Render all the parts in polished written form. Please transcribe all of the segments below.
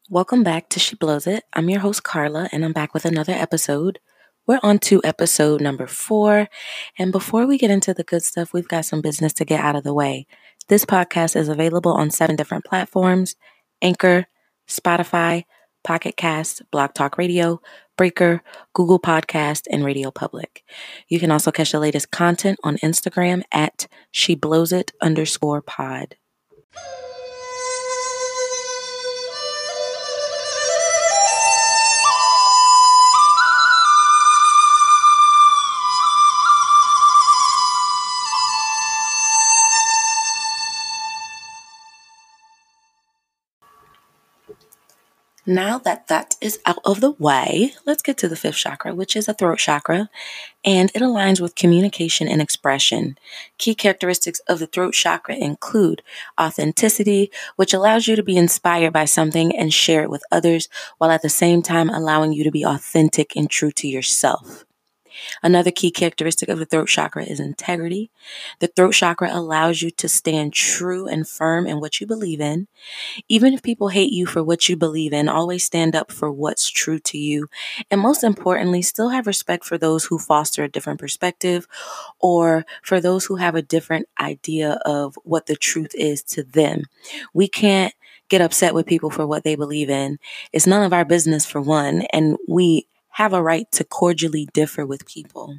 Welcome back to She Blows It. I'm your host, Carla, and I'm back with another episode. We're on to episode number 4. And before we get into the good stuff, we've got some business to get out of the way. This podcast is available on 7 different platforms: Anchor, Spotify, Pocket Cast, Blog Talk Radio, Breaker, Google Podcast, and Radio Public. You can also catch the latest content on Instagram at SheBlowsIt_pod. Now that that is out of the way, let's get to the 5th chakra, which is a throat chakra, and it aligns with communication and expression. Key characteristics of the throat chakra include authenticity, which allows you to be inspired by something and share it with others, while at the same time allowing you to be authentic and true to yourself. Another key characteristic of the throat chakra is integrity. The throat chakra allows you to stand true and firm in what you believe in. Even if people hate you for what you believe in, always stand up for what's true to you. And most importantly, still have respect for those who foster a different perspective or for those who have a different idea of what the truth is to them. We can't get upset with people for what they believe in. It's none of our business, for one, and we have a right to cordially differ with people.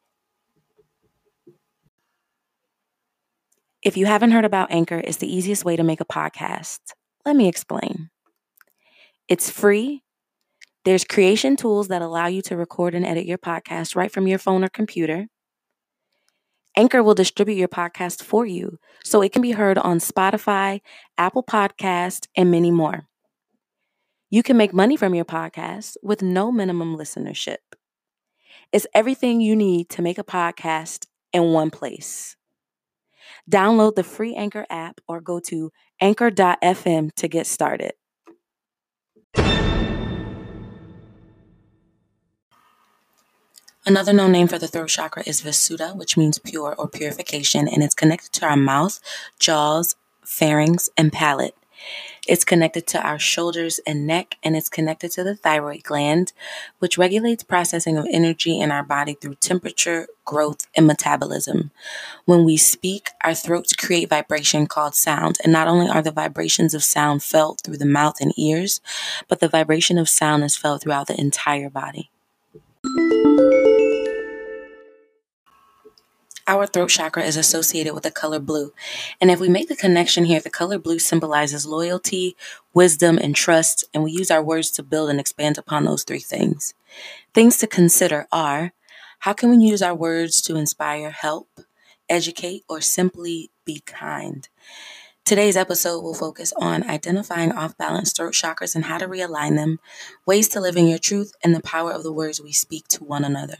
If you haven't heard about Anchor, it's the easiest way to make a podcast. Let me explain. It's free. There's creation tools that allow you to record and edit your podcast right from your phone or computer. Anchor will distribute your podcast for you, so it can be heard on Spotify, Apple Podcasts, and many more. You can make money from your podcast with no minimum listenership. It's everything you need to make a podcast in one place. Download the free Anchor app or go to anchor.fm to get started. Another known name for the throat chakra is Visuddha, which means pure or purification, and it's connected to our mouth, jaws, pharynx, and palate. It's connected to our shoulders and neck, and it's connected to the thyroid gland, which regulates processing of energy in our body through temperature, growth, and metabolism. When we speak, our throats create vibration called sound, and not only are the vibrations of sound felt through the mouth and ears, but the vibration of sound is felt throughout the entire body. Our throat chakra is associated with the color blue. And if we make the connection here, the color blue symbolizes loyalty, wisdom, and trust. And we use our words to build and expand upon those 3 things. Things to consider are: how can we use our words to inspire, help, educate, or simply be kind? Today's episode will focus on identifying off-balance throat chakras and how to realign them, ways to live in your truth, and the power of the words we speak to one another.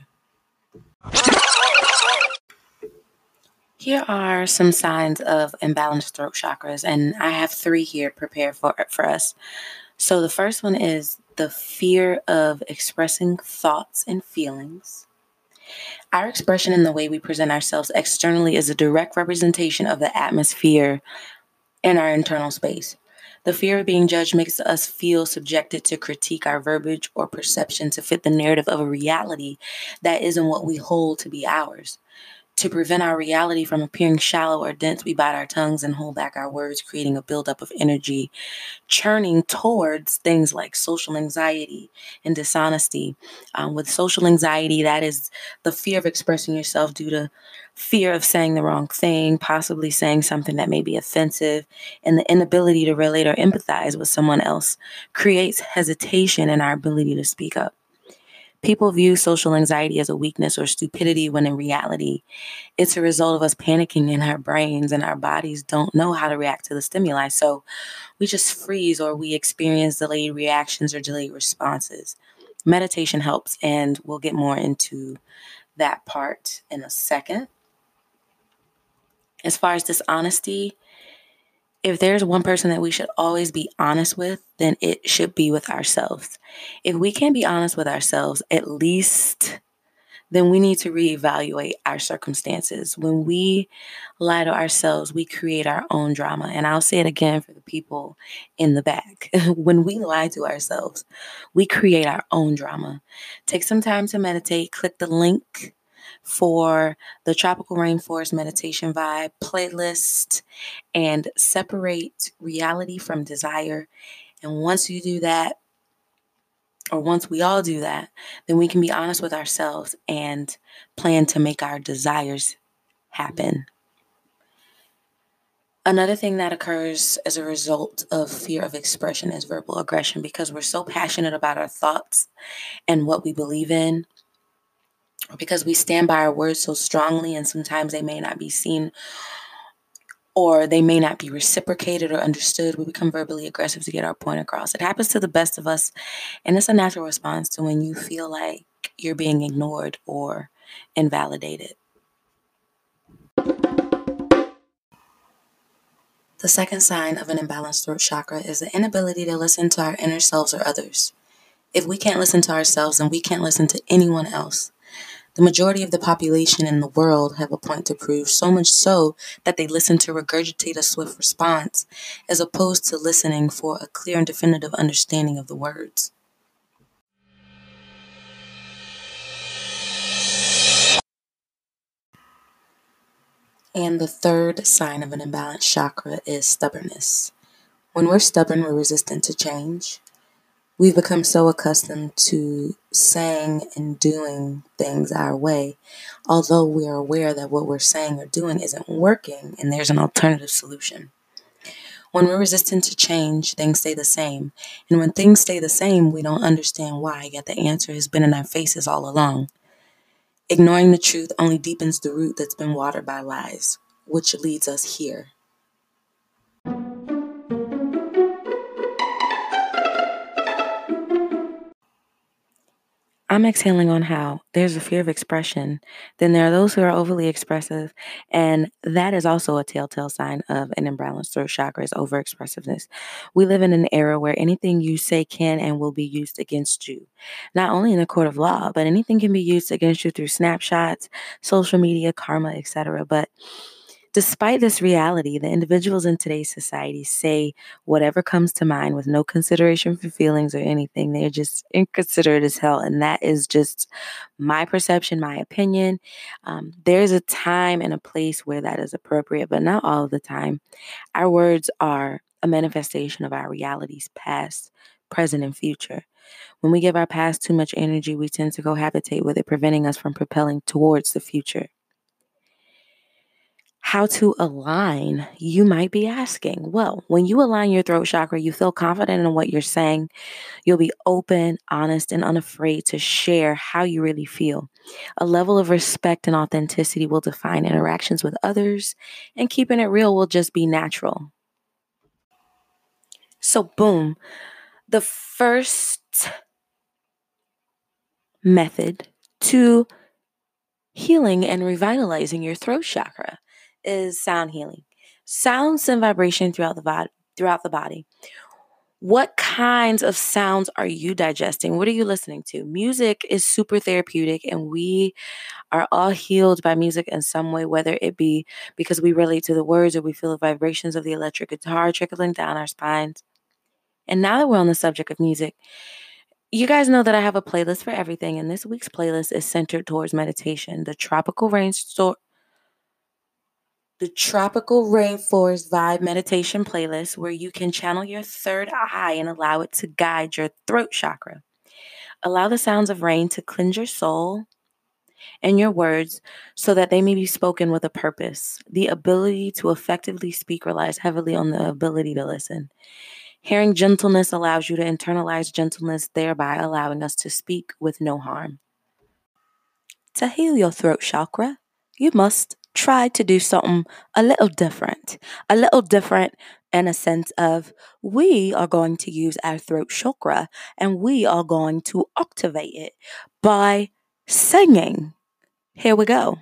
Here are some signs of imbalanced throat chakras, and I have 3 here prepared for us. So the first one is the fear of expressing thoughts and feelings. Our expression and the way we present ourselves externally is a direct representation of the atmosphere in our internal space. The fear of being judged makes us feel subjected to critique our verbiage or perception to fit the narrative of a reality that isn't what we hold to be ours. To prevent our reality from appearing shallow or dense, we bite our tongues and hold back our words, creating a buildup of energy, churning towards things like social anxiety and dishonesty. With social anxiety, that is the fear of expressing yourself due to fear of saying the wrong thing, possibly saying something that may be offensive, and the inability to relate or empathize with someone else creates hesitation in our ability to speak up. People view social anxiety as a weakness or stupidity when in reality, it's a result of us panicking in our brains, and our bodies don't know how to react to the stimuli. So we just freeze, or we experience delayed reactions or delayed responses. Meditation helps, and we'll get more into that part in a second. As far as dishonesty, if there's one person that we should always be honest with, then it should be with ourselves. If we can't be honest with ourselves, at least then we need to reevaluate our circumstances. When we lie to ourselves, we create our own drama. And I'll say it again for the people in the back. When we lie to ourselves, we create our own drama. Take some time to meditate. Click the link for the Tropical Rainforest Meditation Vibe playlist and separate reality from desire. And once you do that, or once we all do that, then we can be honest with ourselves and plan to make our desires happen. Another thing that occurs as a result of fear of expression is verbal aggression, because we're so passionate about our thoughts and what we believe in, or because we stand by our words so strongly and sometimes they may not be seen or they may not be reciprocated or understood. We become verbally aggressive to get our point across. It happens to the best of us, and it's a natural response to when you feel like you're being ignored or invalidated. The second sign of an imbalanced throat chakra is the inability to listen to our inner selves or others. If we can't listen to ourselves, then we can't listen to anyone else. The majority of the population in the world have a point to prove, so much so that they listen to regurgitate a swift response, as opposed to listening for a clear and definitive understanding of the words. And the third sign of an imbalanced chakra is stubbornness. When we're stubborn, we're resistant to change. We've become so accustomed to saying and doing things our way, although we are aware that what we're saying or doing isn't working and there's an alternative solution. When we're resistant to change, things stay the same. And when things stay the same, we don't understand why, yet the answer has been in our faces all along. Ignoring the truth only deepens the root that's been watered by lies, which leads us here. I'm exhaling on how there's a fear of expression. Then there are those who are overly expressive, and that is also a telltale sign of an imbalanced throat chakra is overexpressiveness. We live in an era where anything you say can and will be used against you, not only in the court of law, but anything can be used against you through snapshots, social media, karma, etc. But despite this reality, the individuals in today's society say whatever comes to mind with no consideration for feelings or anything. They're just inconsiderate as hell. And that is just my perception, my opinion. There's a time and a place where that is appropriate, but not all of the time. Our words are a manifestation of our realities, past, present, and future. When we give our past too much energy, we tend to cohabitate with it, preventing us from propelling towards the future. How to align, you might be asking. Well, when you align your throat chakra, you feel confident in what you're saying. You'll be open, honest, and unafraid to share how you really feel. A level of respect and authenticity will define interactions with others, and keeping it real will just be natural. So, boom, the first method to healing and revitalizing your throat chakra is sound healing. Sounds send vibration throughout the body. What kinds of sounds are you digesting? What are you listening to? Music is super therapeutic, and we are all healed by music in some way, whether it be because we relate to the words or we feel the vibrations of the electric guitar trickling down our spines. And now that we're on the subject of music, you guys know that I have a playlist for everything, and this week's playlist is centered towards meditation. The Tropical Rainforest Vibe Meditation playlist, where you can channel your third eye and allow it to guide your throat chakra. Allow the sounds of rain to cleanse your soul and your words so that they may be spoken with a purpose. The ability to effectively speak relies heavily on the ability to listen. Hearing gentleness allows you to internalize gentleness, thereby allowing us to speak with no harm. To heal your throat chakra, you must try to do something a little different. A little different in a sense of we are going to use our throat chakra and we are going to activate it by singing. Here we go.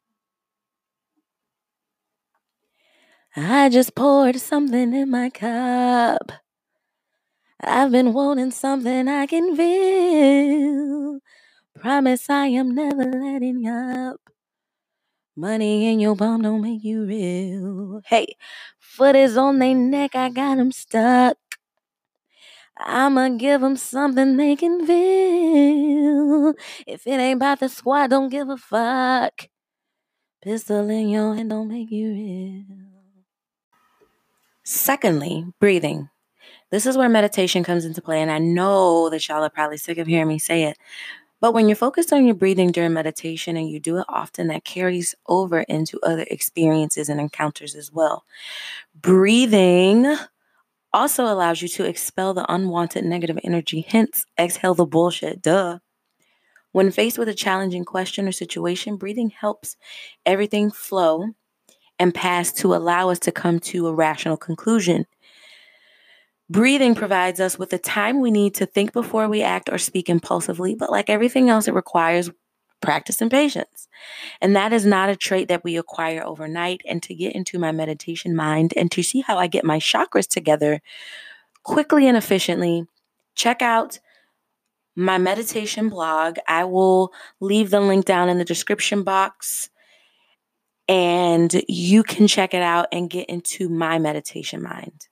I just poured something in my cup. I've been wanting something I can feel. Promise I am never letting up. Money in your palm don't make you real. Hey, foot is on their neck, I got 'em stuck. I'ma give 'em something they can feel. If it ain't about the squad, don't give a fuck. Pistol in your hand don't make you real. Secondly, breathing. This is where meditation comes into play, and I know that y'all are probably sick of hearing me say it. But when you're focused on your breathing during meditation and you do it often, that carries over into other experiences and encounters as well. Breathing also allows you to expel the unwanted negative energy, hence, exhale the bullshit. Duh. When faced with a challenging question or situation, breathing helps everything flow and pass to allow us to come to a rational conclusion. Breathing provides us with the time we need to think before we act or speak impulsively, but like everything else, it requires practice and patience. And that is not a trait that we acquire overnight. And to get into my meditation mind and to see how I get my chakras together quickly and efficiently, check out my meditation blog. I will leave the link down in the description box, and you can check it out and get into my meditation mind.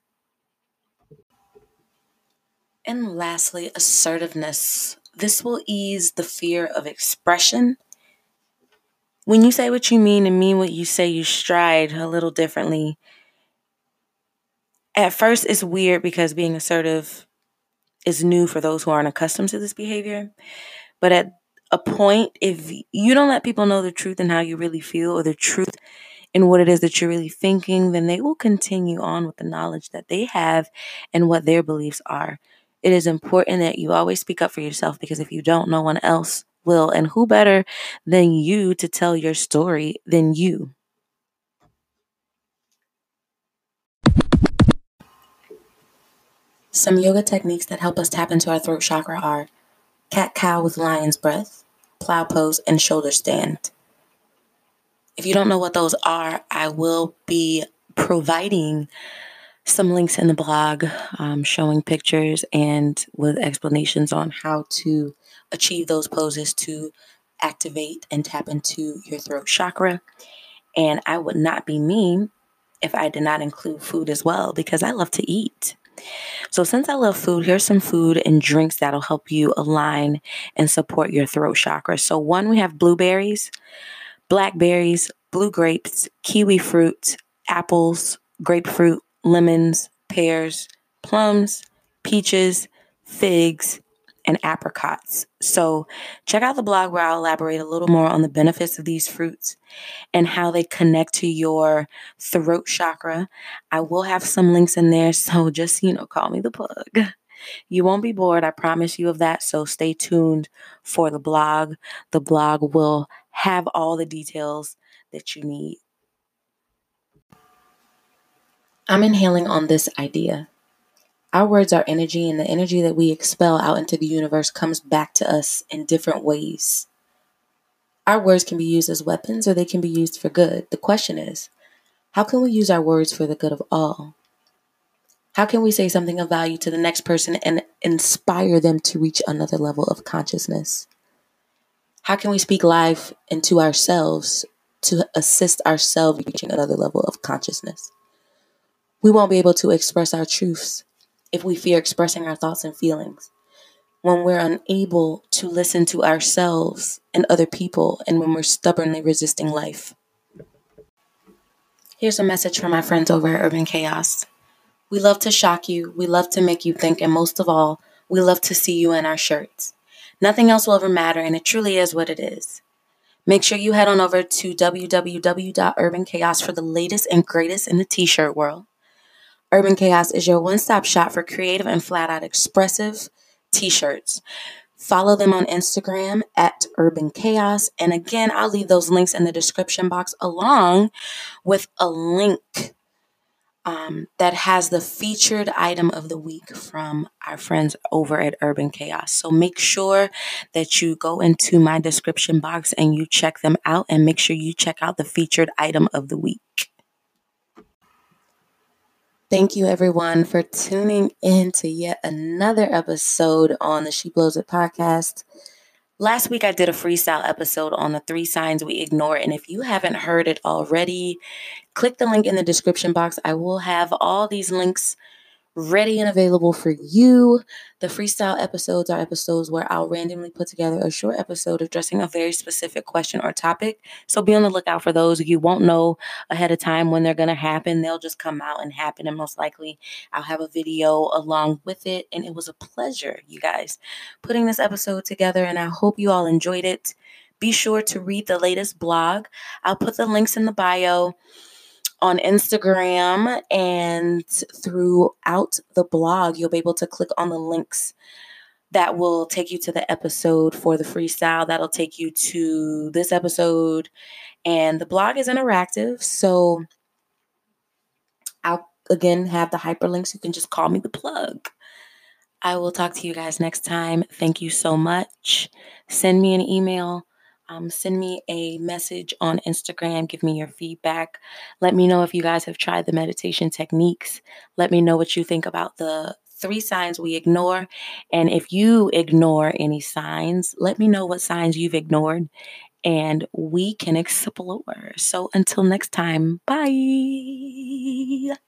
And lastly, assertiveness. This will ease the fear of expression. When you say what you mean and mean what you say, you stride a little differently. At first, it's weird because being assertive is new for those who aren't accustomed to this behavior. But at a point, if you don't let people know the truth and how you really feel, or the truth in what it is that you're really thinking, then they will continue on with the knowledge that they have and what their beliefs are. It is important that you always speak up for yourself, because if you don't, no one else will. And who better than you to tell your story than you? Some yoga techniques that help us tap into our throat chakra are cat-cow with lion's breath, plow pose, and shoulder stand. If you don't know what those are, I will be providing some links in the blog showing pictures and with explanations on how to achieve those poses to activate and tap into your throat chakra. And I would not be me if I did not include food as well, because I love to eat. So since I love food, here's some food and drinks that'll help you align and support your throat chakra. So one, we have blueberries, blackberries, blue grapes, kiwi fruit, apples, grapefruit, lemons, pears, plums, peaches, figs, and apricots. So check out the blog where I'll elaborate a little more on the benefits of these fruits and how they connect to your throat chakra. I will have some links in there, so just, call me the plug. You won't be bored, I promise you of that, so stay tuned for the blog. The blog will have all the details that you need. I'm inhaling on this idea. Our words are energy, and the energy that we expel out into the universe comes back to us in different ways. Our words can be used as weapons, or they can be used for good. The question is, how can we use our words for the good of all? How can we say something of value to the next person and inspire them to reach another level of consciousness? How can we speak life into ourselves to assist ourselves reaching another level of consciousness? We won't be able to express our truths if we fear expressing our thoughts and feelings, when we're unable to listen to ourselves and other people, and when we're stubbornly resisting life. Here's a message from my friends over at Urban Chaos. We love to shock you, we love to make you think, and most of all, we love to see you in our shirts. Nothing else will ever matter, and it truly is what it is. Make sure you head on over to www.urbanchaos for the latest and greatest in the t-shirt world. Urban Chaos is your one-stop shop for creative and flat-out expressive t-shirts. Follow them on Instagram at Urban Chaos. And again, I'll leave those links in the description box, along with a link that has the featured item of the week from our friends over at Urban Chaos. So make sure that you go into my description box and you check them out, and make sure you check out the featured item of the week. Thank you, everyone, for tuning in to yet another episode on the She Blows It podcast. Last week I did a freestyle episode on the 3 signs we ignore, and if you haven't heard it already, click the link in the description box. I will have all these links ready and available for you. The freestyle episodes are episodes where I'll randomly put together a short episode addressing a very specific question or topic. So be on the lookout for those. You won't know ahead of time when they're going to happen. They'll just come out and happen. And most likely I'll have a video along with it. And it was a pleasure, you guys, putting this episode together. And I hope you all enjoyed it. Be sure to read the latest blog. I'll put the links in the bio on Instagram, and throughout the blog, you'll be able to click on the links that will take you to the episode for the freestyle. That'll take you to this episode. And the blog is interactive. So I'll again have the hyperlinks. You can just call me the plug. I will talk to you guys next time. Thank you so much. Send me an email. Send me a message on Instagram. Give me your feedback. Let me know if you guys have tried the meditation techniques. Let me know what you think about the 3 signs we ignore. And if you ignore any signs, let me know what signs you've ignored and we can explore. So until next time, bye.